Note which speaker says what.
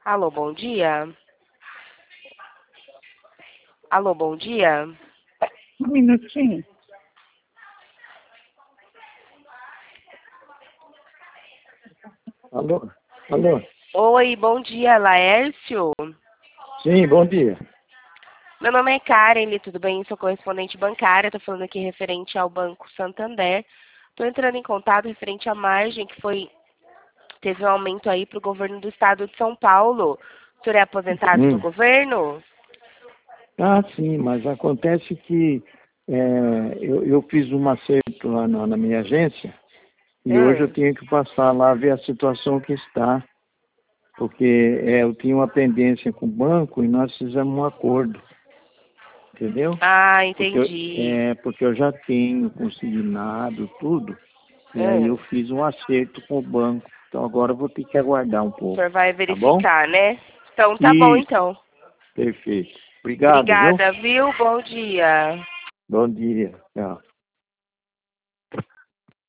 Speaker 1: Alô, bom dia. Alô, bom dia.
Speaker 2: Um minutinho.
Speaker 3: Alô? Alô?
Speaker 1: Oi, bom dia, Laércio.
Speaker 3: Sim, bom dia.
Speaker 1: Meu nome é Karen, tudo bem? Sou correspondente bancária, estou falando aqui referente ao Banco Santander. Estou entrando em contato referente à margem que teve um aumento aí para o governo do estado de São Paulo. O senhor é aposentado do governo?
Speaker 3: Ah, sim, mas acontece que eu fiz um acerto lá na minha agência e hoje eu tenho que passar lá ver a situação que está, porque eu tinha uma pendência com o banco e nós fizemos um acordo, entendeu?
Speaker 1: Ah, entendi.
Speaker 3: Porque eu já tenho consignado tudo e aí eu fiz um acerto com o banco, então agora eu vou ter que aguardar um
Speaker 1: O
Speaker 3: pouco,
Speaker 1: senhor vai
Speaker 3: tá bom?
Speaker 1: verificar, né? Então, tá bom,
Speaker 3: Isso,
Speaker 1: então.
Speaker 3: perfeito. Obrigado, viu?
Speaker 1: Obrigada, viu? Bom dia.
Speaker 3: Bom dia. Tchau.